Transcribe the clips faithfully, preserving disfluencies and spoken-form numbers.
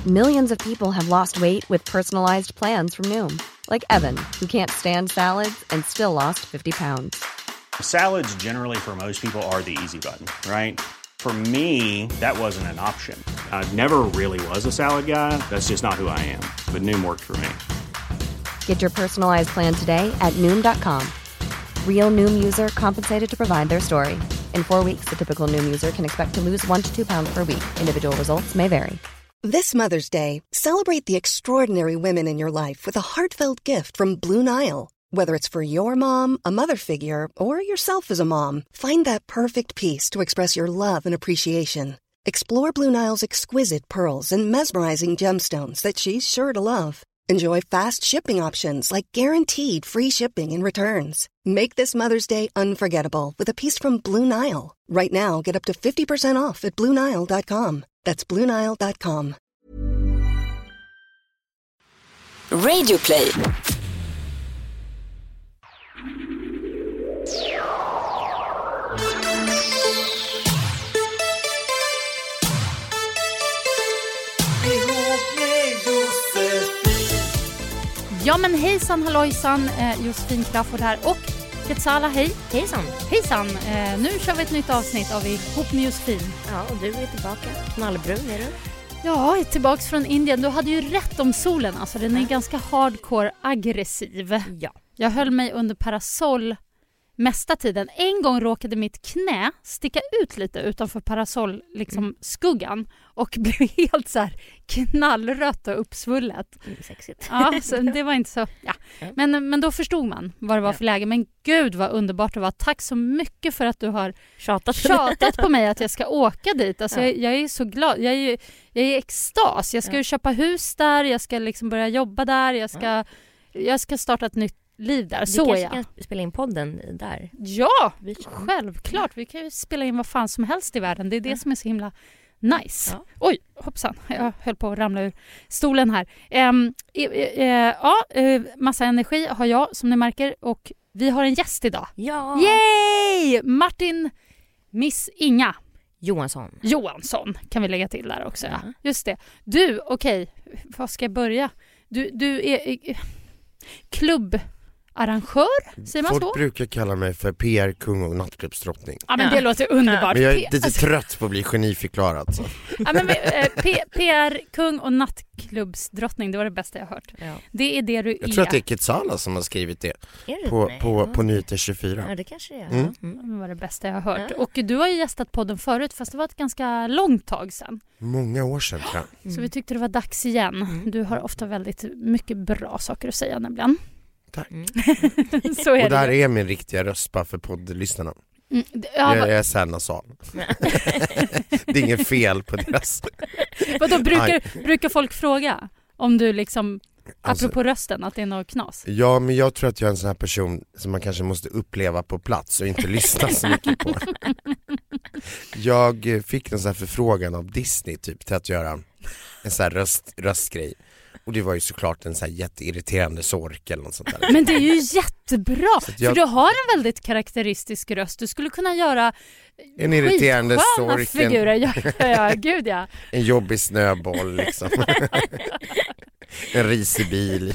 Millions of people have lost weight with personalized plans from Noom. Like Evan, who can't stand salads and still lost fifty pounds. Salads generally for most people are the easy button, right? For me, that wasn't an option. I never really was a salad guy. That's just not who I am. But Noom worked for me. Get your personalized plan today at Noom dot com. Real Noom user compensated to provide their story. In four weeks, the typical Noom user can expect to lose one to two pounds per week. Individual results may vary. This Mother's Day, celebrate the extraordinary women in your life with a heartfelt gift from Blue Nile. Whether it's for your mom, a mother figure, or yourself as a mom, find that perfect piece to express your love and appreciation. Explore Blue Nile's exquisite pearls and mesmerizing gemstones that she's sure to love. Enjoy fast shipping options like guaranteed free shipping and returns. Make this Mother's Day unforgettable with a piece from Blue Nile. Right now, get up to fifty percent off at blue nile dot com. That's blue nile dot com. Radio Play. Ja men hejsan hallojsan, eh, Josefin Crafoord här och Quetzala, hej. Hejsan. Hejsan, eh, nu kör vi ett nytt avsnitt av Ihop med Josefin. Ja, och du är tillbaka. Knallbrun är du. Ja, jag är tillbaks från Indien. Du hade ju rätt om solen, alltså den är ja. ganska hardcore aggressiv. Ja. Jag höll mig under parasoll mesta tiden. En gång råkade mitt knä sticka ut lite utanför parasoll liksom mm. skuggan och blev helt så här knallrött och uppsvullet. Mm, sexigt. Ja, så det var inte så. Ja. Men men då förstod man vad det var för ja. läge. Men gud vad underbart det var. Tack så mycket för att du har tjatat, tjatat på mig att jag ska åka dit. Alltså ja. jag, jag är så glad. Jag är jag är i extas. Jag ska ja. ju köpa hus där, jag ska liksom börja jobba där, jag ska ja. jag ska starta ett nytt liv där. Vi så kanske jag. kan spela in podden där. Ja, självklart. Vi kan ju spela in vad fan som helst i världen. Det är det ja. som är så himla nice. Ja. Oj, hoppsan. Jag höll på att ramla ur stolen här. Um, uh, uh, ja, uh, massa energi har jag som ni märker och vi har en gäst idag. Ja. Yay! Martin Miss Inga Johansson. Johansson kan vi lägga till där också. Ja. Ja. Just det. Du, okej. Okay. Vad ska jag börja? Du, du är uh, klubb arrangör, säger man Folk så? brukar kalla mig för P R-kung och nattklubbsdrottning. Ja, men det låter underbart. Men jag är lite trött på att bli geniförklarad. Så. Ja, men eh, P R-kung och nattklubbsdrottning, det var det bästa jag hört. Ja. Det är det du jag är. Jag tror att det är Quetzala som har skrivit det, det på, nej, på, ja. på Nyheter tjugofyra. Ja, det kanske är. Mm. Mm. Det var det bästa jag har hört. Ja. Och du har ju gästat podden förut, fast det var ett ganska långt tag sedan. Många år sedan, tror jag. Mm. Så vi tyckte det var dags igen. Mm. Du har ofta väldigt mycket bra saker att säga nämligen. Tack. Mm. Så är och där det. är min riktiga röst bara för poddlyssnarna. Mm. Ja, jag, jag är såhär nasal. Det är inget fel på deras. Vadå, brukar, brukar folk fråga om du liksom, alltså, apropå rösten, att det är något knas? Ja, men jag tror att jag är en sån här person som man kanske måste uppleva på plats och inte lyssna så mycket på. Jag fick en sån här förfrågan av Disney typ till att göra en sån här röst, röstgrej. Och det var ju såklart en så här jätteirriterande sork eller något sånt där. Men det är ju jättebra, jag... för du har en väldigt karaktäristisk röst. Du skulle kunna göra en irriterande sork, figurer. Ja, ja, gud ja. En jobbig snöboll liksom. En risig bil.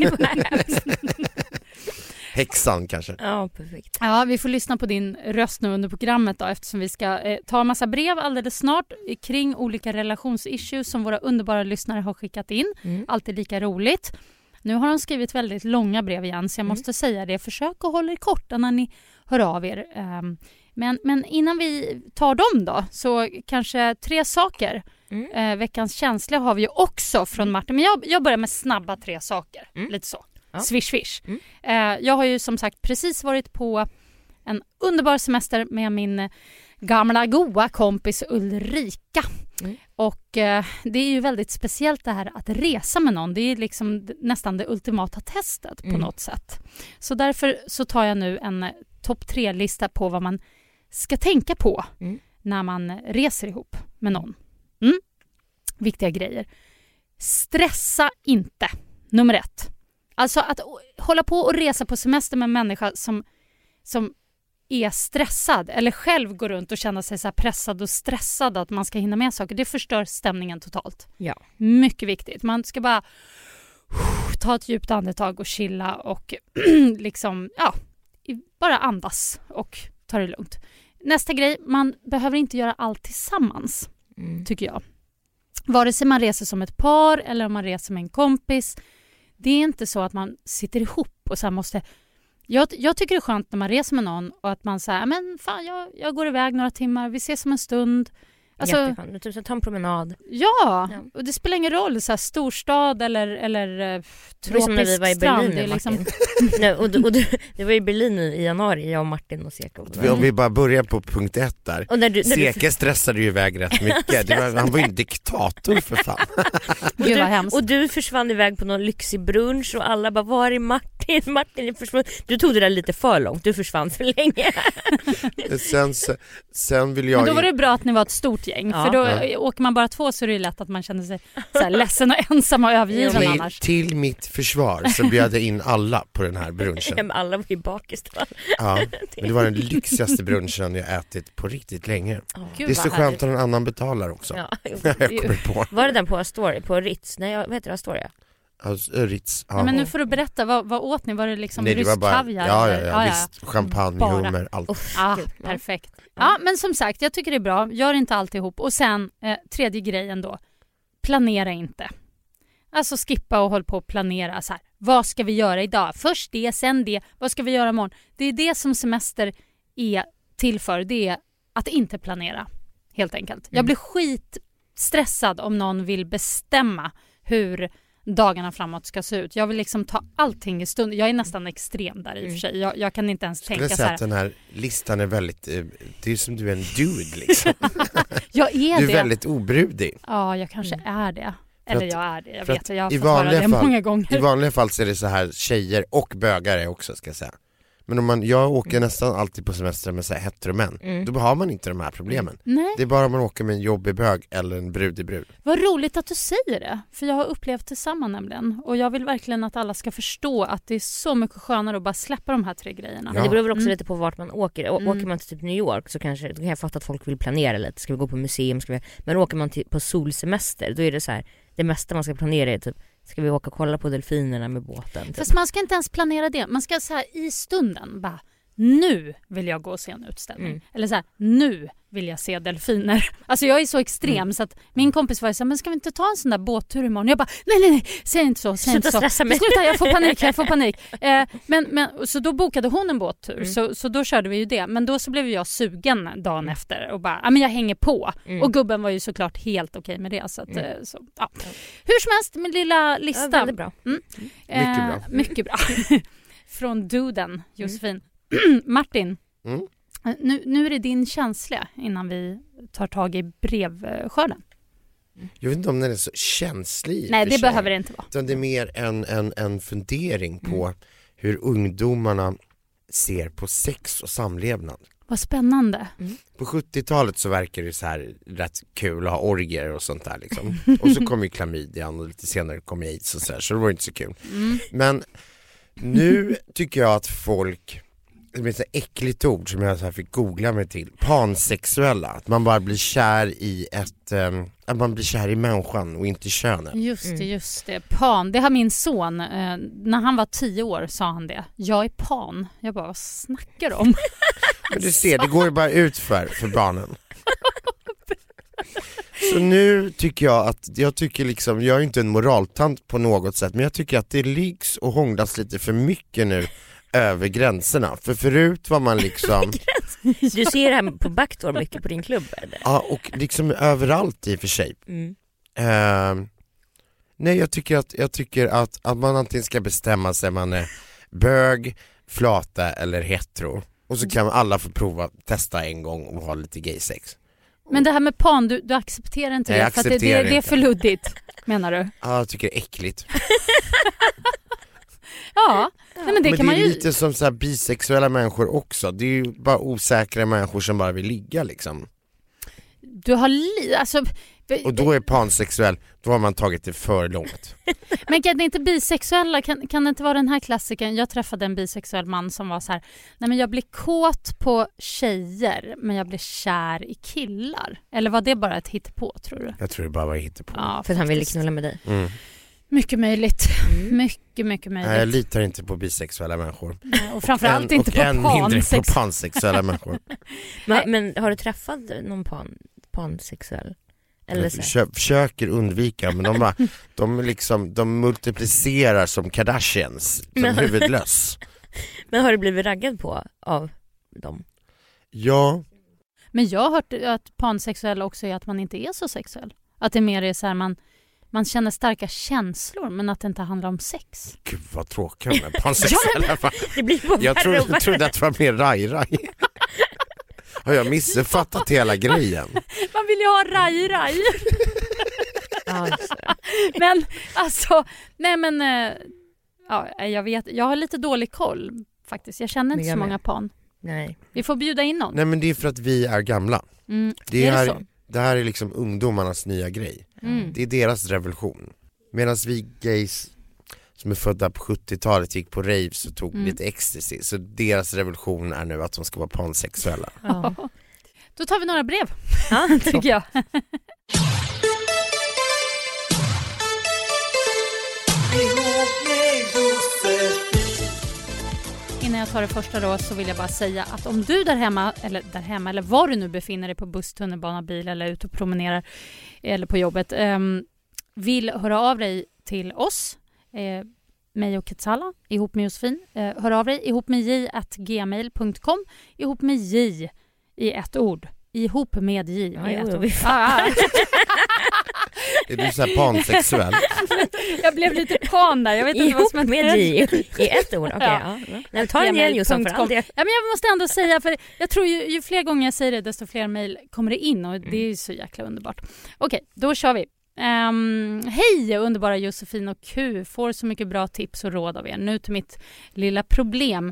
Häxan kanske. Ja, perfekt. Ja, vi får lyssna på din röst nu under programmet då, eftersom vi ska eh, ta en massa brev alldeles snart kring olika relationsissues som våra underbara lyssnare har skickat in. Mm. Alltid lika roligt. Nu har de skrivit väldigt långa brev igen, så jag mm. måste säga det. Försök att hålla er korta när ni hör av er. Um, men, men innan vi tar dem då, så kanske tre saker. Mm. Eh, veckans känsla har vi ju också från Martin. Men jag, jag börjar med snabba tre saker. Mm. Lite så. Ja. Swish, swish. Mm. Eh, jag har ju som sagt precis varit på en underbar semester med min gamla goa kompis Ulrika. Mm. Och eh, det är ju väldigt speciellt det här att resa med någon. Det är liksom nästan det ultimata testet på mm. något sätt. Så därför så tar jag nu en topp tre-lista på vad man ska tänka på mm. när man reser ihop med någon. Mm. Viktiga grejer. Stressa inte. Nummer ett. Alltså att hålla på och resa på semester med en människa som, som är stressad eller själv går runt och känner sig så här pressad och stressad att man ska hinna med saker, det förstör stämningen totalt. Ja. Mycket viktigt. Man ska bara ta ett djupt andetag och chilla och liksom, ja, bara andas och ta det lugnt. Nästa grej, man behöver inte göra allt tillsammans, mm. tycker jag. Vare sig man reser som ett par eller om man reser med en kompis. Det är inte så att man sitter ihop och så här måste... Jag, jag tycker det är skönt när man reser med någon och att man säger, men fan, jag, jag går iväg några timmar, vi ses om en stund. Alltså, du typ ta en promenad. Ja, ja, och det spelar ingen roll så här, storstad eller, eller uh, tropisk som när vi var i strand. Berlin, det, är liksom... Nej, och du, och du, det var i Berlin i januari, jag och Martin och Seko. Vi, om vi bara börjar på punkt ett där. Och när du, när Seke du... stressade ju iväg rätt mycket. Det var, han var ju en diktator för fan. och, du, och du försvann iväg på någon lyxig brunch och alla bara, var är Martin? Martin försvann. Du tog det där lite för långt, du försvann för länge. sen, sen vill jag... Men då var det bra att ni var ett stort gäng, ja. För då ja. Åker man bara två så är det lätt att man känner sig så här ledsen och ensam och övergiven till, annars. Till mitt försvar så bjöd jag in alla på den här brunchen. Ja, men alla var ju bakis. Ja, men det var den lyxigaste brunchen jag ätit på riktigt länge. Oh, det är så skönt att någon annan betalar också. Ja. jag kommer på. Var det den på Astoria, på Ritz? Nej, vad heter det, Astoria? Alltså, Ritz. Ja. Nej, men nu får du berätta, vad, vad åt ni? Var det liksom Nej, det rysk bara, kaviar? Ja, ja, ja, ja, visst. Champagne, hummer, allt. Oh, ah, perfekt. Ja, men som sagt, jag tycker det är bra. Gör inte alltihop. Och sen, eh, tredje grejen då. Planera inte. Alltså skippa och håll på att planera så här. Vad ska vi göra idag? Först det, sen det. Vad ska vi göra imorgon? Det är det som semester är till för. Det är att inte planera, helt enkelt. Mm. Jag blir skitstressad om någon vill bestämma hur dagarna framåt ska se ut. Jag vill liksom ta allting i stund. Jag är nästan extrem där i och för sig. Jag, jag kan inte ens Skulle tänka jag så här. Att den här listan är väldigt, det är som du är en dude liksom. Jag är du är det. väldigt obrudig. Ja, jag kanske mm. är det. Eller att, jag är det. Jag vet att jag har fått höra det fall, många gånger. I vanliga fall så är det så här tjejer och bögare också, ska jag säga. Men om man, jag åker mm. nästan alltid på semester med så här heteromän. Mm. Då har man inte de här problemen. Nej. Det är bara om man åker med en jobbig bög eller en brudig brud. Vad roligt att du säger det. För jag har upplevt det samma nämligen. Och jag vill verkligen att alla ska förstå att det är så mycket skönare att bara släppa de här tre grejerna. Ja. Men det beror väl också mm. lite på vart man åker. Å- mm. Åker man till typ New York så kanske, då kan jag fatta att folk vill planera lite. Ska vi gå på museum? Ska vi... Men åker man till, på solsemester, då är det så här, det mesta man ska planera är typ, ska vi åka och kolla på delfinerna med båten? Typ. Fast man ska inte ens planera det. Man ska så här i stunden bara, nu vill jag gå och se en utställning. Mm. Eller så här, nu vill jag se delfiner. Alltså jag är så extrem mm. så att min kompis var så här, men ska vi inte ta en sån där båttur imorgon? Jag bara, nej nej nej, säg inte så, säg inte så. Sluta, jag får panik, jag får panik. Eh, men, men, så då bokade hon en båttur, mm. så, så då körde vi ju det. Men då så blev jag sugen dagen mm. efter och bara, ja men jag hänger på. Mm. Och gubben var ju såklart helt okej med det. Så att, mm. så, ja. Hur som helst, min lilla lista. Ja, väldigt bra. Mm. Eh, mycket bra. Mycket bra. Från Duden, Josefin. Mm. Martin, mm. nu, nu är det din känsla innan vi tar tag i brevskörden. Jag vet inte om den är så känslig. Nej, det sig. behöver det inte vara. Utan det är mer en, en, en fundering på mm. hur ungdomarna ser på sex och samlevnad. Vad spännande. Mm. På sjuttiotalet så verkar det så här rätt kul att ha orger och sånt där liksom. Och så kom ju klamydian och lite senare kom aids och så här, så det var inte så kul. Mm. Men nu tycker jag att folk, det är ett så äckligt ord som jag så här fick googla mig till, pansexuella, att man bara blir kär i ett, um, att man blir kär i människan och inte könet. Just det, just det. Pan, det har min son, eh, när han var tio år sa han det. Jag är pan. Jag bara, vad snackar du om? Men du ser, det går ju bara ut för, för barnen. Så nu tycker jag att, jag tycker liksom, jag är inte en moraltant på något sätt, men jag tycker att det liggs och hånglas lite för mycket nu över gränserna. För förut var man liksom... Du ser det här på Backdoor mycket på din klubb, eller? Ja, och liksom överallt i och för sig. Mm. Uh, nej, jag tycker, att, jag tycker att, att man antingen ska bestämma sig man är bög, flata eller hetero. Och så kan alla få prova, testa en gång och ha lite gay sex. Men det här med pan, du, du accepterar inte Nej, det för att det, det, det är för luddigt, menar du? Ja, jag tycker det är äckligt. Ja, nej, men det men kan det man ju... är lite som så här bisexuella människor också. Det är ju bara osäkra människor som bara vill ligga liksom. Du har li... alltså Och då är pansexuell, då har man tagit det för långt. Men kan det inte bisexuella, kan, kan det inte vara den här klassiken? Jag träffade en bisexuell man som var så här: nej men jag blir kåt på tjejer men jag blir kär i killar. Eller var det bara ett hittepå, tror du? Jag tror det bara var hittepå. Ja, för att han ville knulla med dig. Mm. Mycket möjligt. Mm. Mycket, mycket möjligt. Nej, jag litar inte på bisexuella människor. Och framförallt en, inte och på än mindre på pansex. pansexuella människor. Men, men har du träffat någon pan, pansexuell? Eller så? Jag försöker undvika, men de, bara, de, liksom, de multiplicerar som Kardashians, som Men- huvudlös. Men har du blivit raggad på av dem? Ja, Men jag har hört att pansexuell också är att man inte är så sexuell. Att det mer är så här, man, man känner starka känslor men att det inte handlar om sex. gud vad tråkigt med pansexuella. Det blir bara Jag värre trodde, och värre. trodde att det var mer raj-raj. Har jag missuppfattat hela grejen? Man vill ju ha raj-raj. Ja, just det. Men alltså, nej men, eh, ja, jag vet, jag har lite dålig koll faktiskt. Jag känner inte Men jag så med. många pan. Nej. Vi får bjuda in någon. Nej, men det är för att vi är gamla. Mm. Det, Är det här, så? det här är liksom ungdomarnas nya grej. Mm. Det är deras revolution. Medan vi gays som är födda på sjuttiotalet gick på raves och tog Mm. lite ecstasy. Så deras revolution är nu att de ska vara pansexuella. Ja. Då tar vi några brev, Ja, tycker jag. Innan jag tar det första då så vill jag bara säga att om du där hemma, eller där hemma, eller var du nu befinner dig på buss, tunnelbana, bil eller ute och promenerar eller på jobbet, um, vill höra av dig till oss, eh, mig och Ketsala, ihop med Josefin. Eh, hör av dig ihop med j at gmail punkt com, ihop med j i ett ord. Ihop med j Ja, i jo, ett jo, ord. vi Ah, ah. Är du så här pansexuell? Jag blev lite pan där. Jag vet inte vad ihop som hände. med J i ett ord. Okej, Ja. ja. Nej, ta en igen Jossan för all det. Ja, men jag måste ändå säga, för jag tror ju, ju fler gånger jag säger det desto fler mejl kommer det in och det är ju så jäkla underbart. Okej, då kör vi. Um, hej underbara Josefin och Q, får så mycket bra tips och råd av er. Nu till mitt lilla problem.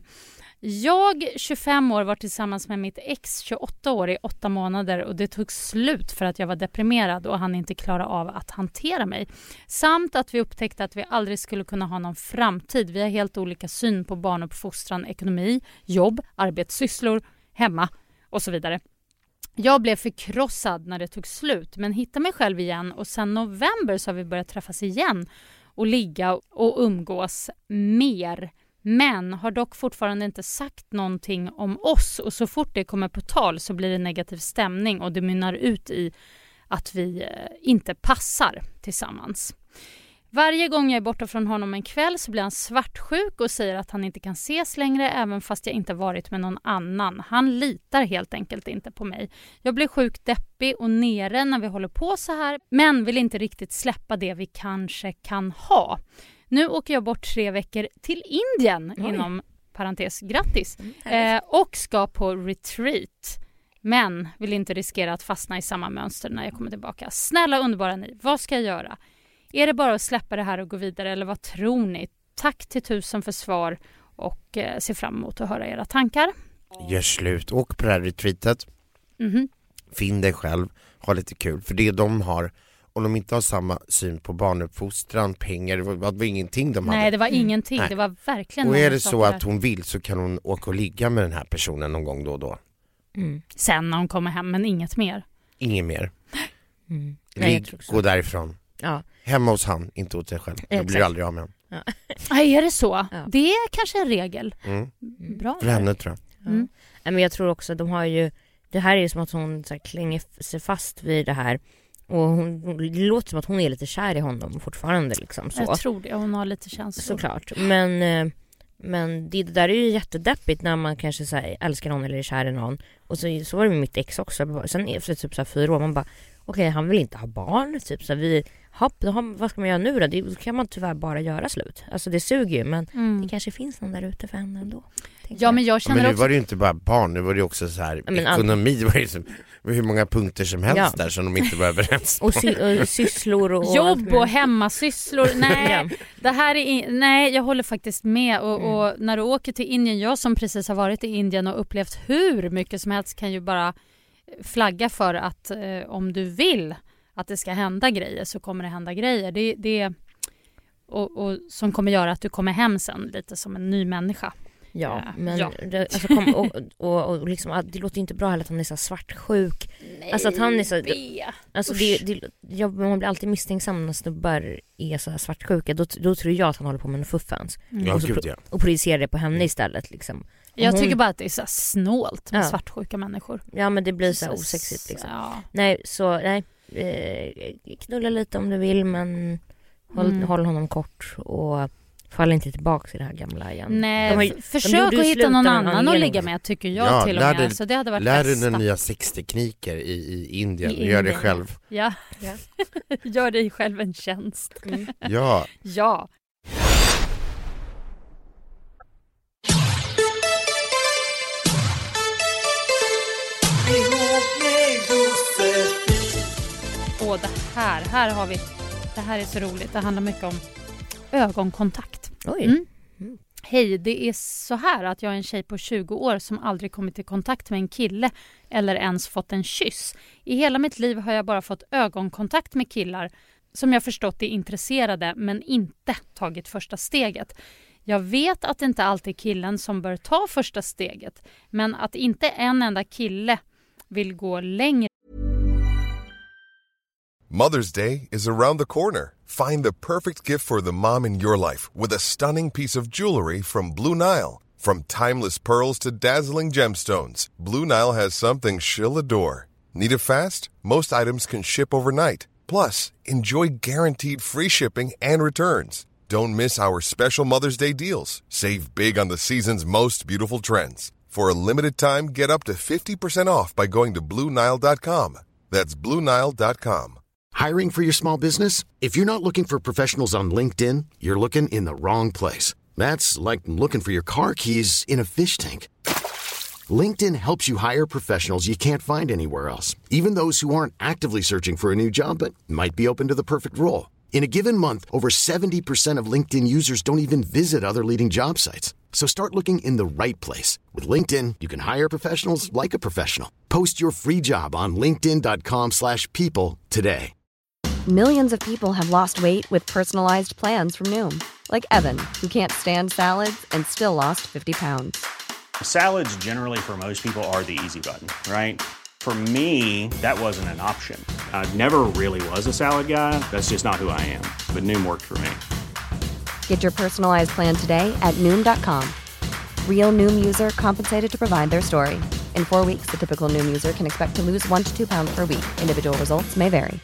Jag, tjugofem år, var tillsammans med mitt ex, tjugoåtta år, i åtta månader och det tog slut för att jag var deprimerad och han inte klarade av att hantera mig. Samt att vi upptäckte att vi aldrig skulle kunna ha någon framtid. Vi har helt olika syn på barnuppfostran, ekonomi, jobb, arbetssysslor, hemma och så vidare. Jag blev förkrossad när det tog slut men hittade mig själv igen och sen november så har vi börjat träffas igen och ligga och umgås mer. Men har dock fortfarande inte sagt någonting om oss och så fort det kommer på tal så blir det negativ stämning och det mynnar ut i att vi inte passar tillsammans. Varje gång jag är borta från honom en kväll så blir han svartsjuk och säger att han inte kan ses längre även fast jag inte varit med någon annan. Han litar helt enkelt inte på mig. Jag blir sjukt deppig och nere när vi håller på så här men vill inte riktigt släppa det vi kanske kan ha. Nu åker jag bort tre veckor till Indien, Oj. inom parentes, grattis, Mm, eh, och ska på retreat. Men vill inte riskera att fastna i samma mönster när jag kommer tillbaka. Snälla underbara ni, vad ska jag göra? Är det bara att släppa det här och gå vidare eller vad tror ni? Tack till tusen för svar och eh, ser fram emot att höra era tankar. Gör slut, åk på det här retreatet. Mhm. Finn dig själv, ha lite kul. För det de har, om de inte har samma syn på barnuppfostran, pengar, det var, det var ingenting de hade. Nej, det var ingenting. Nej. Det var verkligen Och många är det så saker att där. hon vill så kan hon åka och ligga med den här personen någon gång då och då. Mm. Sen när hon kommer hem, men inget mer. Inget mer. Mm. Nej, jag Ligg, tror också. gå därifrån. Ja. Hemma hos han, inte åt dig själv. Jag blir Exakt. aldrig av med honom. Nej, är det så? Ja. Det är kanske en regel. Mm. Bra. För henne tror jag. Mm. Ja. Men jag tror också de har ju, det här är ju som att hon så här, klänger sig fast vid det här och hon, det låter som att hon är lite kär i honom fortfarande liksom så. Jag tror det. Hon har lite känslor. Såklart. Men, eh, men det, det där är ju jättedeppigt när man kanske så här, älskar någon eller är kär i någon. Och så, så var det med mitt ex också. Sen efter typ så här, fyra år man bara okej, okay, han vill inte ha barn. Typ, så här, vi, hopp, då har, vad ska man göra nu då? Det kan man tyvärr bara göra slut. Alltså det suger ju men Mm. det kanske finns någon där ute för henne ändå. Ja, men jag Ja, känner men nu också... var det ju inte bara barn, nu var det ju också så här Ja, men all- ekonomi, det var ju som, hur många punkter som helst Ja. där som de inte var överens på. Och, sy- och sysslor och, och allt Jobb möjligt. och hemmasysslor. Nej, Ja. det här är in... Nej, jag håller faktiskt med. Och, Mm. och när du åker till Indien, jag som precis har varit i Indien och upplevt hur mycket som helst kan ju bara flagga för att eh, om du vill att det ska hända grejer så kommer det hända grejer. Det, det, och, och som kommer göra att du kommer hem sen lite som en ny människa. Ja, uh, men ja. Det, alltså, kom, och, och, och liksom, det låter inte bra heller att han är så svartsjuk. Nej, alltså att han är så... det. Alltså det, det, jag, man blir alltid misstänksam när snubbar är så här svartsjuka. Då, då tror jag att han håller på med en fuffens. Mm. Ja, och, så, gud, ja. och projicerar det på henne istället liksom. Jag hon... tycker bara att det är så snålt med ja. svartsjuka människor. Ja, men det blir så, så här osexigt liksom. Ja. Nej, så nej. Eh, knulla lite om du vill, men håll, Mm. håll honom kort och fall inte tillbaka i det här gamla igen. Nej, de har ju, försök de att hitta någon annan anledning. att ligga med tycker jag Ja, till och lär med. dig- Så det hade varit Lär dig bästa. den nya sextekniker i, i Indien. I Gör det Indien. själv. Ja, Ja. gör dig själv en tjänst. Mm. Ja. Ja. Och det här, här har vi, det här är så roligt. Det handlar mycket om ögonkontakt. Oj. Mm. Mm. Hej, det är så här att jag är en tjej på tjugo år som aldrig kommit i kontakt med en kille eller ens fått en kyss. I hela mitt liv har jag bara fått ögonkontakt med killar som jag förstått är intresserade men inte tagit första steget. Jag vet att det inte alltid är killen som bör ta första steget, men att inte en enda kille vill gå längre. Mother's Day is around the corner. Find the perfect gift for the mom in your life with a stunning piece of jewelry from Blue Nile. From timeless pearls to dazzling gemstones, Blue Nile has something she'll adore. Need it fast? Most items can ship overnight. Plus, enjoy guaranteed free shipping and returns. Don't miss our special Mother's Day deals. Save big on the season's most beautiful trends. For a limited time, get up to fifty percent off by going to Blue Nile dot com. That's Blue Nile dot com. Hiring for your small business? If you're not looking for professionals on LinkedIn, you're looking in the wrong place. That's like looking for your car keys in a fish tank. LinkedIn helps you hire professionals you can't find anywhere else, even those who aren't actively searching for a new job but might be open to the perfect role. In a given month, over seventy percent of LinkedIn users don't even visit other leading job sites. So start looking in the right place. With LinkedIn, you can hire professionals like a professional. Post your free job on linkedin dot com slash people today. Millions of people have lost weight with personalized plans from Noom. Like Evan, who can't stand salads and still lost fifty pounds. Salads generally for most people are the easy button, right? For me, that wasn't an option. I never really was a salad guy. That's just not who I am. But Noom worked for me. Get your personalized plan today at Noom dot com. Real Noom user compensated to provide their story. In four weeks, the typical Noom user can expect to lose one to two pounds per week. Individual results may vary.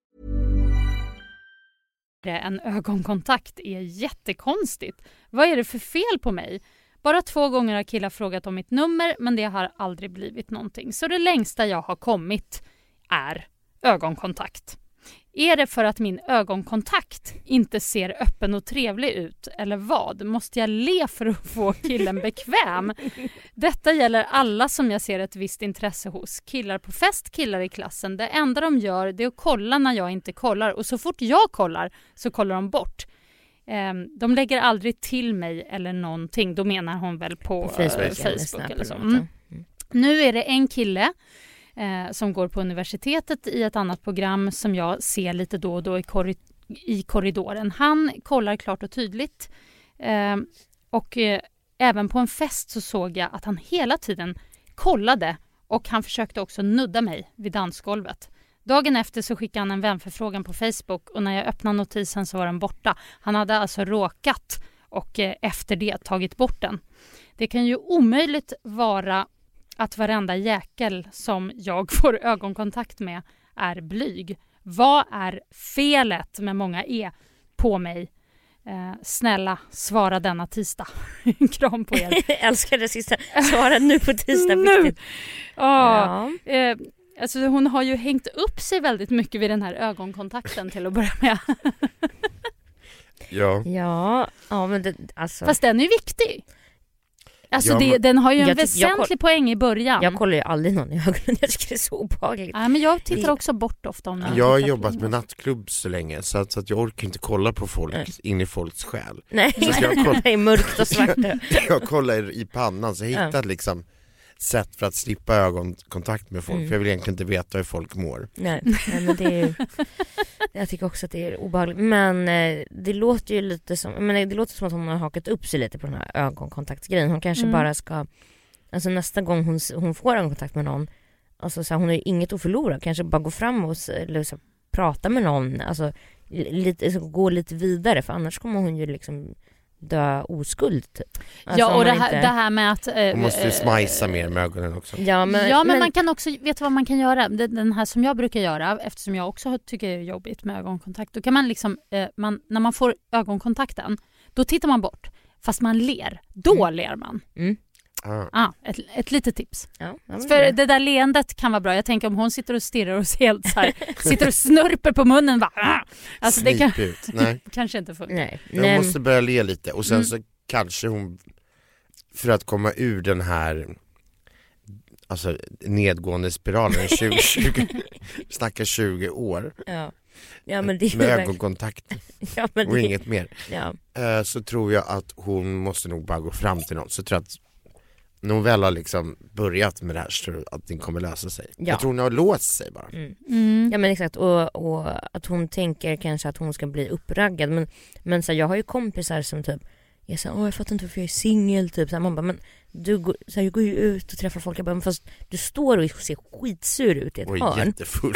En ögonkontakt är jättekonstigt. Vad är det för fel på mig? Bara två gånger har killar frågat om mitt nummer, men det har aldrig blivit någonting. Så det längsta jag har kommit är ögonkontakt. Är det för att min ögonkontakt inte ser öppen och trevlig ut? Eller vad? Måste jag le för att få killen bekväm? Detta gäller alla som jag ser ett visst intresse hos. Killar på fest, killar i klassen. Det enda de gör det är att kolla när jag inte kollar. Och så fort jag kollar så kollar de bort. De lägger aldrig till mig eller någonting. Då menar hon väl på, på Facebook, Facebook eller så. Mm. Nu är det en kille eh, som går på universitetet i ett annat program som jag ser lite då och då i, korri- i korridoren. Han kollar klart och tydligt. Eh, och eh, även på en fest så såg jag att han hela tiden kollade och han försökte också nudda mig vid dansgolvet. Dagen efter så skickade han en vänförfrågan på Facebook och när jag öppnade notisen så var den borta. Han hade alltså råkat och efter det tagit bort den. Det kan ju omöjligt vara att varenda jäkel som jag får ögonkontakt med är blyg. Vad är felet med många E på mig? Eh, snälla, svara denna tisdag. Kram på er. Jag älskar det sista. Svara nu på tisdag. Nu! Ja. Ja. Eh, Alltså hon har ju hängt upp sig väldigt mycket vid den här ögonkontakten till att börja med. Ja. Ja, ja men det, alltså. Fast den är ju viktig. Alltså Ja, det, men... den har ju en jag, väsentlig jag koll... poäng i början. Jag kollar ju aldrig någon i ögonen. Jag tycker det är så obehagligt. Ja, men jag tittar också bort ofta om Jag har jobbat med nattklubb så länge så att, så att jag orkar inte kolla på folk mm. in i folks själ. Nej, så jag kolla... det är mörkt och svart. jag kollar i pannan så jag hittat ja. liksom sätt för att slippa ögonkontakt med folk. Mm. För jag vill egentligen inte veta hur folk mår. Nej, nej men det är ju, jag tycker också att det är obehagligt. Men eh, det låter ju lite som, men det låter som att hon har hakat upp sig lite på den här ögonkontaktsgrejen. Hon kanske Mm. bara ska, alltså nästa gång hon, hon får ögonkontakt med någon, alltså så här, hon har ju inget att förlora. Kanske bara gå fram och eller, så, prata med någon, alltså lite, så, gå lite vidare, för annars kommer hon ju liksom dö oskuld typ. Alltså, ja, och det här, inte... det här med att... Eh, Man måste ju smajsa mer med ögonen också. Ja, men, ja, men, men man kan också, vet du vad man kan göra? Den den här som jag brukar göra, eftersom jag också tycker det är jobbigt med ögonkontakt. Då kan man liksom, eh, man, när man får ögonkontakten, då tittar man bort. Fast man ler, då Mm. ler man. Mm. Ah. Ah, ett, ett litet tips. Ja, ja, men För det. det där leendet kan vara bra. Jag tänker om hon sitter och stirrar och ser helt så här, sitter och snurper på munnen. Bara, ah! Alltså det kan, Snip ut. Nej. kanske inte funkar. Nej. Men Nej. hon måste börja le lite. Och sen Mm. så kanske hon, för att komma ur den här alltså nedgående spiralen tjugo tjugo, snackar tjugo år Ja. Ja, men det är med verkligen- ögonkontakt Ja, men och det... inget mer. Ja. Eh, så tror jag att hon måste nog bara gå fram till någon. Så tror jag att när hon väl har liksom börjat med det här så tror jag att det kommer lösa sig. Ja. Jag tror hon har låst sig bara. Mm. Mm. Ja, men exakt, och, och att hon tänker kanske att hon ska bli uppraggad, men, men så här, jag har ju kompisar som typ jag säger, åh jag fattar inte varför jag är singel typ, så här, man bara, men du går, så här, jag går ju ut och träffar folk, jag bara, men fast du står och ser skitsur ut i ett Och är hörn. jättefull.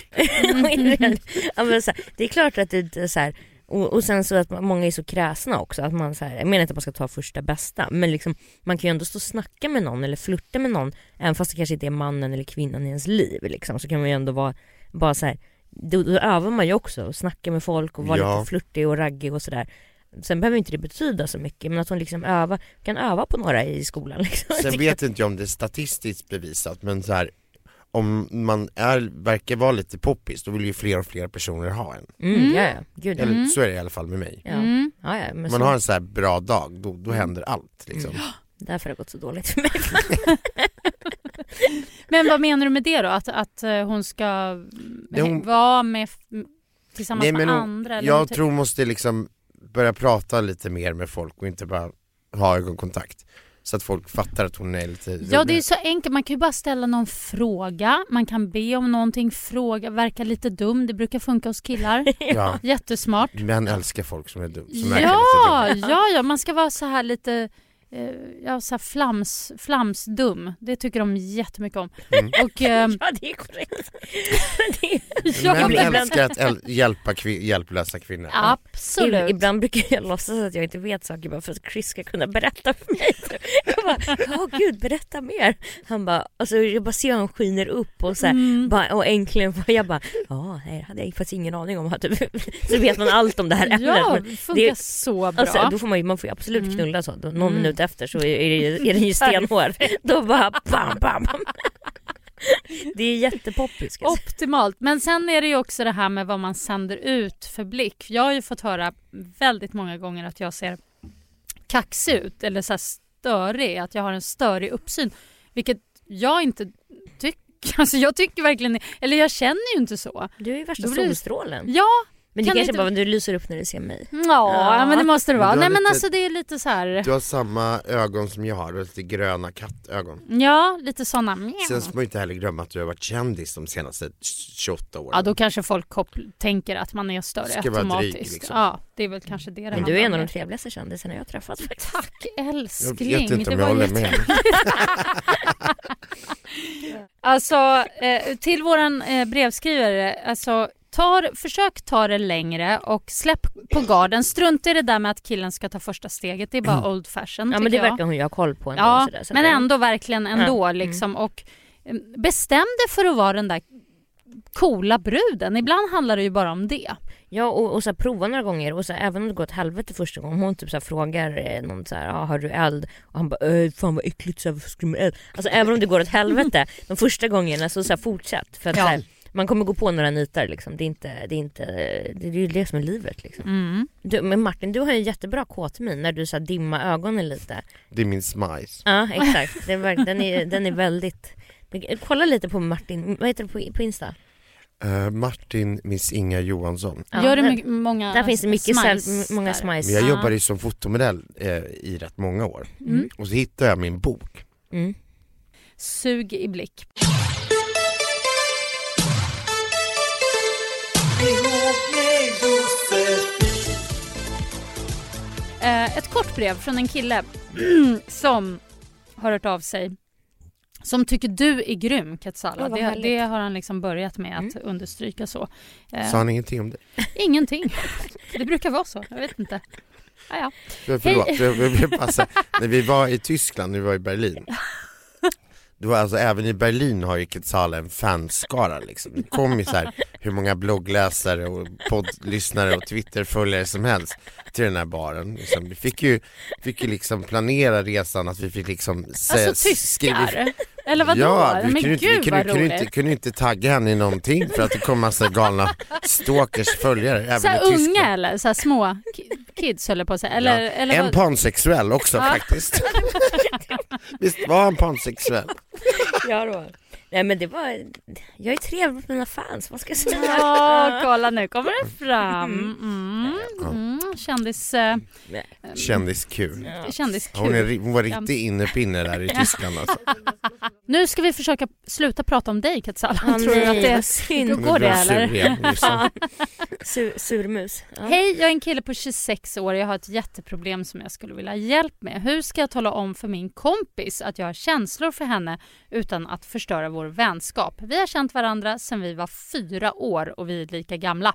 Ja, men så här, det är klart att det är så här, och, och sen så att många är så kräsna också, att man så här, jag menar inte att man ska ta första bästa, men liksom, man kan ju ändå stå och snacka med någon eller flirta med någon, även fast det kanske inte är mannen eller kvinnan i ens liv liksom, så kan man ju ändå vara bara så här, då, då övar man ju också och snacka med folk och vara Ja. lite flirtig och raggig och sådär. Sen behöver inte det betyda så mycket, men att hon liksom öva, kan öva på några i skolan liksom. Sen vet inte jag om det är statistiskt bevisat, men så här, om man är, verkar vara lite poppis, då vill ju fler och fler personer ha en. Mm, Mm. ja, ja. Gud, ja. Eller Mm. så är det i alla fall med mig. Ja. Mm. Ja, ja, men Om så, man har en så här bra dag, då, då händer allt liksom. Mm. därför har det gått så dåligt för mig. Men vad menar du med det då? Att, att eh, hon ska Det hon- vara med tillsammans Nej, med men hon- andra? Eller Jag hon- tror hon måste liksom börja prata lite mer med folk och inte bara ha ögonkontakt. Så att folk fattar att hon är lite Ja, rolig. det är så enkelt. Man kan ju bara ställa någon fråga. Man kan be om någonting, fråga, verka lite dum. Det brukar funka hos killar. Ja. Jättesmart. Män älskar folk som är dum, som verkar Ja, lite dumma. ja, ja, man ska vara så här lite eh, ja, så här flams, flamsdum. Det tycker de jättemycket om. Mm. Och, ehm, Ja, det är korrekt. det är... ja, Män ibland- älskar att äl- hjälpa kvi- hjälplösa kvinnor. absolut. Ibland brukar jag låtsas att jag inte vet saker bara för att Chris ska kunna berätta för mig. Jag bara, ja gud, berätta mer. Han bara, alltså jag bara ser han skiner upp och så här, Mm. bara, och äntligen jag bara, ja, nej, det hade jag faktiskt ingen aning om. Så vet man allt om det här ämnet. Ja, Men det funkar det- så bra. Alltså, då får man ju, man får ju absolut Mm. knulla så. Då, någon Mm. minut efter så är, är, det, är det ju stenhår. Då bara bam, bam, bam. Det är jättepoppis. ska jag säga. Optimalt. Men sen är det ju också det här med vad man sänder ut för blick. Jag har ju fått höra väldigt många gånger att jag ser kaxig ut eller så här störig, att jag har en störig uppsyn, vilket jag inte tycker. Alltså jag tycker verkligen, eller jag känner ju inte så. Du är ju värsta Då blir det- solstrålen. Ja, Men det kan kanske inte- bara du lyser upp när du ser mig. ja, Ja. men det måste det Men vara. du har Nej men lite- alltså det är lite så här. Du har samma ögon som jag har, du har lite gröna kattögon. Ja, lite såna. Sen ska man ju inte heller glömma att du har varit kändis de senaste tjugoåtta åren. Ja, då kanske folk koppl- tänker att man är större Ska vara automatiskt. dryg, liksom. Ja, det är väl kanske det det Men handlar du är en om. av de trevligaste kändisarna jag har träffat faktiskt. Tack jag älskling. vet inte om Det jag var håller jätte- med. Alltså eh, till våran eh, brevskrivare, alltså tar, försök ta det längre och släpp på garden. Strunta i det där med att killen ska ta första steget. Det är bara old fashion. Ja, men tycker det jag. verkar hon ju ha koll på ändå. Ja, och sådär, så men att- ändå verkligen ändå Ja. liksom. Och eh, bestäm dig för att vara den där coola bruden. Ibland handlar det ju bara om det. Ja, och, och så här, prova några gånger. Och så här, även om det går åt helvete första gången, hon typ så här, frågar eh, någon så här, ah, har du eld? Och han bara, äh, fan vad äckligt, så här, varför ska du med eld? Alltså även om det går åt helvete de första gångerna, så, så här, fortsätt. För att Ja. så här, man kommer gå på några nitar liksom. Det är inte, det är inte, det är ju det som är livet liksom. Mm. Du, men Martin, du har ju en jättebra kåtmin när du så här, dimmar ögonen lite. Det är min smajs. Ja, exakt. Det är, verk- den, är, den är väldigt... Kolla lite på Martin, vad heter det på, på Insta? Uh, Martin Miss Inga Johansson. Ja, Gör du där- mycket, många Där finns det mycket smiles sel- många där? smiles. Men jag Ja. jobbade ju som fotomodell eh, i rätt många år. Mm. Och så hittade jag min bok. Mm. sug i blick. Eh, ett kort brev från en kille som har hört av sig. Som tycker du är grym, Ketsala. Oh, det, det har han liksom börjat med att mm. understryka så. Eh, Sa han ingenting om det? Ingenting. Det brukar vara så, jag vet inte. Ah, ja. Förlåt, jag vill passa. När vi var i Tyskland, när vi var i Berlin. Det var alltså, även i Berlin har ju Ketsala en fanskara liksom. Det kom ju så här hur många bloggläsare och poddlyssnare och Twitterföljare som helst till den här baren. Liksom. Vi fick ju, fick ju liksom planera resan att vi fick liksom se, alltså tyskar? Skriva... Eller vadå? Ja, vi men kunde, gud, vi kunde, vad kunde, inte, kunde inte tagga henne i någonting för att det kom massa galna stalkers följare även så här i Tyskland. Unga eller så här små kids eller på sig eller, ja. eller En vad... pansexuell också ja. faktiskt. Visst var han pansexuell? Ja då. Nej men det var, jag är trevlig med mina fans, vad ska jag säga? Ja, kolla nu kommer det fram. Mm. Mm. Kändis... Äh, Kändiskul. Ja. Kändiskul. Hon, är, hon var riktigt innepinne där i Tyskland alltså. Nu ska vi försöka sluta prata om dig, Ketsala. Oh, tror nej, du att det är synd? Går det eller? Sur, surmus. Ja. Hej, jag är en kille på tjugosex år. Jag har ett jätteproblem som jag skulle vilja ha hjälp med. Hur ska jag tala om för min kompis att jag har känslor för henne utan att förstöra vår vänskap? Vi har känt varandra sedan vi var fyra år och vi är lika gamla.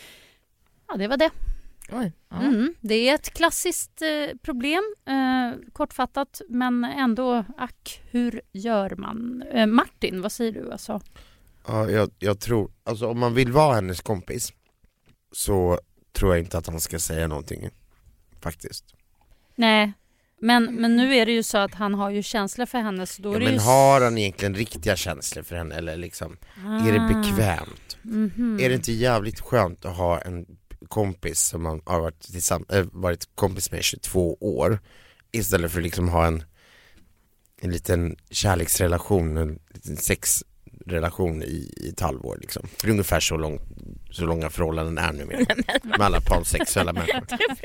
Ja, det var det. Oj, ja. Mm, det är ett klassiskt eh, problem, eh, kortfattat, men ändå, ack, hur gör man? Eh, Martin, vad säger du? Alltså? Ja, jag, jag tror, alltså om man vill vara hennes kompis så tror jag inte att han ska säga någonting, faktiskt. Nej, men, men nu är det ju så att han har ju känslor för henne. Så då ja, är det men ju... har han egentligen riktiga känslor för henne? Eller liksom, ah. är det bekvämt? Mm-hmm. Är det inte jävligt skönt att ha en kompis som man har varit, tillsamm- äh, varit kompis med i tjugotvå år istället för att liksom ha en, en liten kärleksrelation, en liten sexrelation i, i ett halvår liksom. För ungefär så, lång, så långa förhållanden är nu med, med alla pansexuella människor.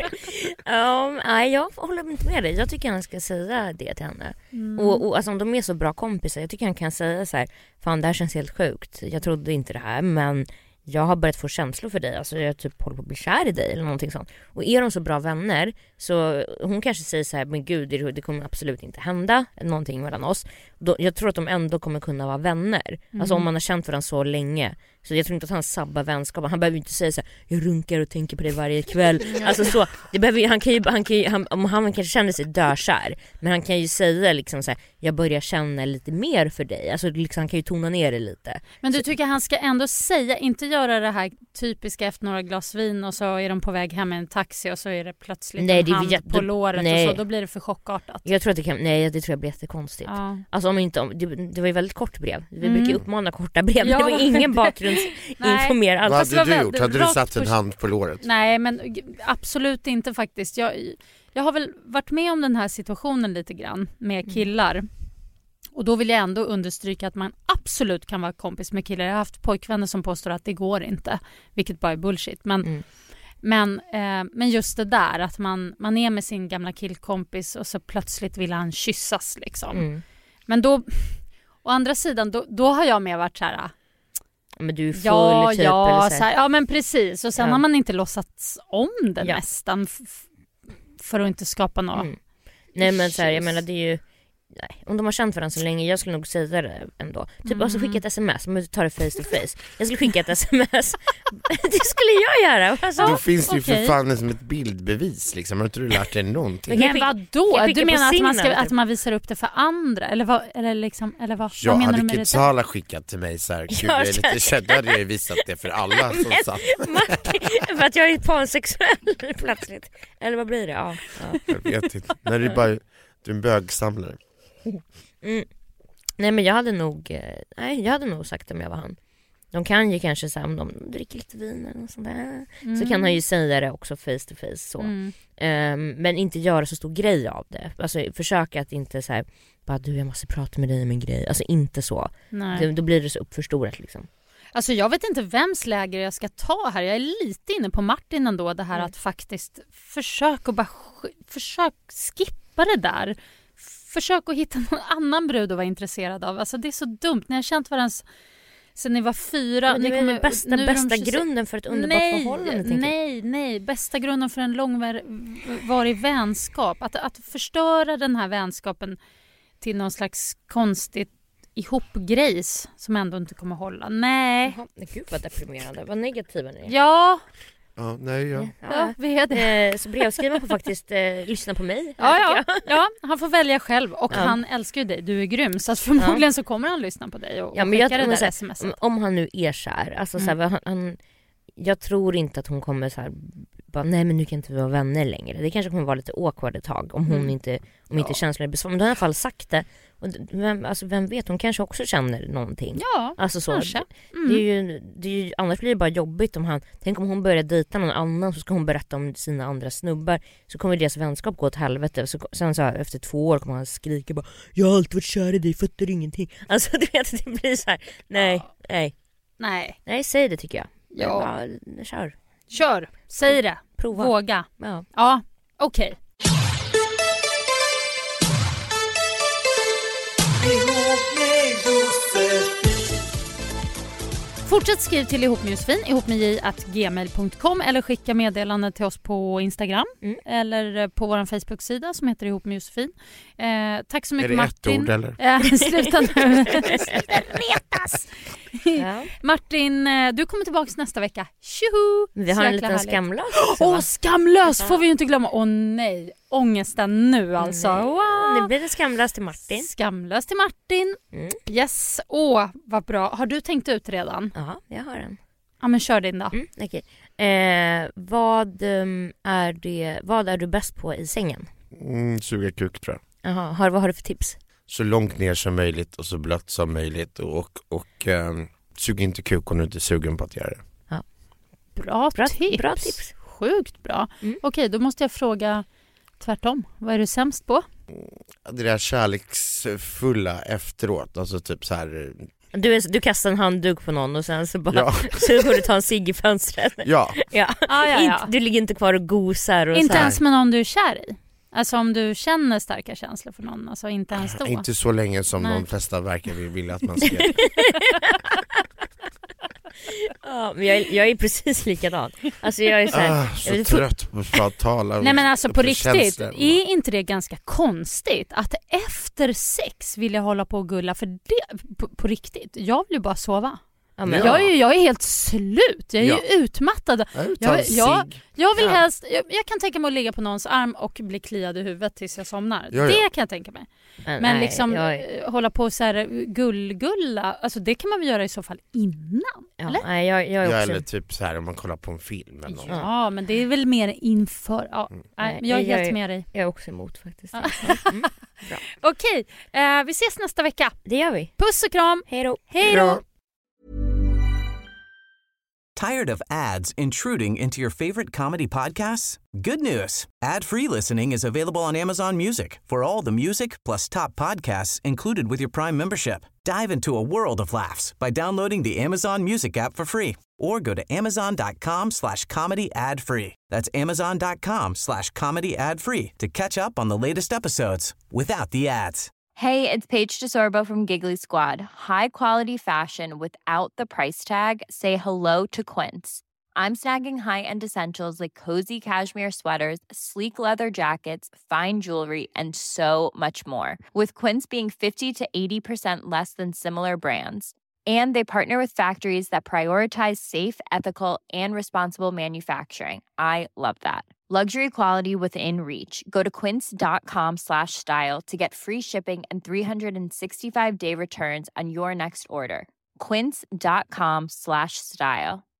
um, nej, jag håller inte med dig. Jag tycker han ska säga det till henne. Mm. Och, och alltså, om de är så bra kompisar, jag tycker han kan säga så här: fan, det här känns helt sjukt. Jag trodde inte det här, men jag har börjat få känslor för dig. Alltså jag typ håller på att bli kär i dig eller någonting sånt. Och är de så bra vänner så hon kanske säger så här: men gud, det, det kommer absolut inte hända någonting mellan oss. Då, jag tror att de ändå kommer kunna vara vänner. Mm. Alltså om man har känt varandra så länge. Så jag tror inte att han sabbar vänskap. Han behöver inte säga så här: jag runkar och tänker på det varje kväll. Alltså så, det behöver, han kan ju, han kan ju, han, om han kanske känner sig dörskär, men han kan ju säga liksom så här: jag börjar känna lite mer för dig. Alltså liksom, han kan ju tona ner det lite. Men du tycker han ska ändå säga, inte göra det här typiska efter några glas vin och så är de på väg hem med en taxi och så är det plötsligt nej, en det hand jätte, på låret nej. Och så, då blir det för chockartat. Jag tror att det kan, nej, det tror jag blir jättekonstigt. Ja. Alltså om inte om, det, det var ju väldigt kort brev. Vi mm. brukar uppmana korta brev, ja. Men det var ingen bakgrundsinformerad. Vad hade du gjort? Hade du satt en hand på låret? Nej, men absolut inte faktiskt. Jag, jag har väl varit med om den här situationen lite grann med killar. Mm. Och då vill jag ändå understryka att man absolut kan vara kompis med killar. Jag har haft pojkvänner som påstår att det går inte, vilket bara är bullshit. Men, mm. men, eh, men just det där att man, man är med sin gamla killkompis och så plötsligt vill han kyssas liksom. Mm. Men då, å andra sidan, då, då har jag med varit så här: men du är full ja, typ, ja, eller så så här, ja men precis. Och sen ja. har man inte låtsats om det ja. nästan f- för att inte skapa något. Mm. Nej men så här, jag menar det är ju, nej, om de har känt varandra så länge, jag skulle nog säga det ändå. Typ mm. alltså skicka ett sms, om du tar det face to face. Jag skulle skicka ett sms. Det skulle jag göra. Alltså, då finns det ju okay. för fan som ett bildbevis liksom. Har inte du lärt dig någonting? Men vadå? Du menar att man, ska, att man visar upp det för andra? Eller vad, eller liksom, eller vad, ja, vad menar du med det? Jag hade Ketsala skickat till mig så här, gud, jag är lite känd, då hade jag visat det för alla som satt. Martin, för att jag är pansexuell plötsligt. Eller vad blir det? Ja, ja. Jag vet inte. När det är bara, du är en bögsamlare. Mm. Nej men jag hade nog nej jag hade nog sagt om jag var han. De kan ju kanske säga om de dricker lite vin eller sånt där. Mm. Så kan han ju säga det också face to face så. Mm. Um, men inte göra så stor grej av det. Alltså försöka att inte så här, bara du jag måste prata med dig om en grej. Alltså inte så. Det, då blir det så uppförstorat liksom. Alltså jag vet inte vems läger jag ska ta här. Jag är lite inne på Martin ändå, det här mm. att faktiskt försöka bara försök skippa det där. försök att hitta någon annan brud att vara intresserad av. Alltså det är så dumt. Ni har känt varandra sen ni var fyra. Men det är ni kommer, den bästa, nu bästa de grunden för ett underbart nej, förhållande. Nej, nej. Bästa grunden för en långvarig vänskap. Att, att förstöra den här vänskapen till någon slags konstigt ihopgrejs som ändå inte kommer hålla. Nej. Jaha, gud vad deprimerande. Vad negativa ni är. Ja. Ja, nej, ja. Ja, ja vi är det. Eh, så brevskrivaren får faktiskt eh, lyssna på mig. Ja, ja, ja, han får välja själv. Och ja. han älskar ju dig. Du är grym. Så att förmodligen ja. så kommer han lyssna på dig och, ja, men och skicka jag, det där smset. Om han nu är kär. Alltså, mm. så här, han, han, jag tror inte att hon kommer så här, bara, nej men nu kan inte vi vara vänner längre. Det kanske kommer vara lite awkward ett tag. Om hon mm. inte, om inte ja. känslor är besvarade. Men då har i alla fall sagt det. Och vem, alltså, vem vet, hon kanske också känner någonting. Ja, alltså, så, kanske. Mm. Det är ju, det är ju, annars blir det bara jobbigt om han... Tänk om hon börjar dejta någon annan så ska hon berätta om sina andra snubbar. Så kommer deras vänskap gå åt helvete. Så, sen så här, efter två år kommer han skrika bara, jag har alltid varit kär i dig, fattar ingenting. Alltså du vet, det blir så här, nej, ja. nej. Nej. Nej, säg det tycker jag. Ja. Bara, kör. Kör, säg det. Prova. Våga. Ja, ja. okej. Okay. Fortsätt skriv till ihop med Josefin, ihop med j at gmail punkt com eller skicka meddelande till oss på Instagram mm. eller på vår Facebook-sida som heter ihop med Josefin. Eh, tack så mycket Martin. Är det ett ord eller? Eh, sluta nu. Retas. Ja. Martin, du kommer tillbaka nästa vecka. Tjoho! Vi har en liten härligt. Skamlös också. Åh, skamlös får vi ju inte glömma. Åh nej, ångesten nu alltså. Mm. Wow. Det blir en skamlös till Martin. Skamlös till Martin. Mm. Yes, åh vad bra. Har du tänkt ut redan? Ja, jag har en. Ja, men kör din då. Mm, okay. eh, vad, um, är det, vad är du bäst på i sängen? Mm, suga kuk tror jag. Jaha, har, vad har du för tips? Så långt ner som möjligt och så blött som möjligt. Och, och um, sug inte kuk om du inte är sugen på att göra det. Ja. Bra, bra tips. Bra tips. Sjukt bra. Mm. Okej, då måste jag fråga tvärtom. Vad är du sämst på? Det där kärleksfulla efteråt. Alltså typ så här... Du, är, du kastar en handduk på någon och sen så bara ja. så får du ta en cigg i fönstret. Ja. ja. Ah, ja, ja. Du ligger inte kvar och gosar. Och inte så ens med någon du är kär i? Alltså om du känner starka känslor för någon, alltså inte ens då? Inte så länge som Nej. de flesta verkar vilja att man ska. Ja, men jag, jag är precis likadan. Alltså jag är så, här, ah, så jag trött på att tala. Nej men alltså på riktigt, är inte det ganska konstigt att efter sex vill jag hålla på och gulla för det, på, på riktigt, jag vill ju bara sova. Ja, men jag, är, jag är helt slut. Jag är ja. ju utmattad. Jag, jag, jag vill ja. helst jag, jag kan tänka mig att ligga på någons arm och bli kliad i huvudet tills jag somnar. Ja, ja. Det kan jag tänka mig. Men nej, liksom jag... hålla på så här gullgulla, alltså det kan man väl göra i så fall innan. Ja, eller? Nej, jag, jag också... ja, eller typ så här om man kollar på en film eller något. Ja, men det är väl mer inför. Ja, mm. nej, jag är jag, helt med dig. Jag är också emot faktiskt. Mm. Okej, eh, vi ses nästa vecka. Det gör vi. Puss och kram. Hej då. Hej då. Tired of ads intruding into your favorite comedy podcasts? Good news. Ad-free listening is available on Amazon Music for all the music plus top podcasts included with your Prime membership. Dive into a world of laughs by downloading the Amazon Music app for free or go to amazon.com slash comedy ad free. That's amazon.com slash comedy ad free to catch up on the latest episodes without the ads. Hey, it's Paige DeSorbo from Giggly Squad. High quality fashion without the price tag. Say hello to Quince. I'm snagging high-end essentials like cozy cashmere sweaters, sleek leather jackets, fine jewelry, and so much more. With Quince being fifty to eighty percent less than similar brands. And they partner with factories that prioritize safe, ethical, and responsible manufacturing. I love that. Luxury quality within reach. Go to quince.com slash style to get free shipping and three sixty-five day returns on your next order. Quince.com slash style.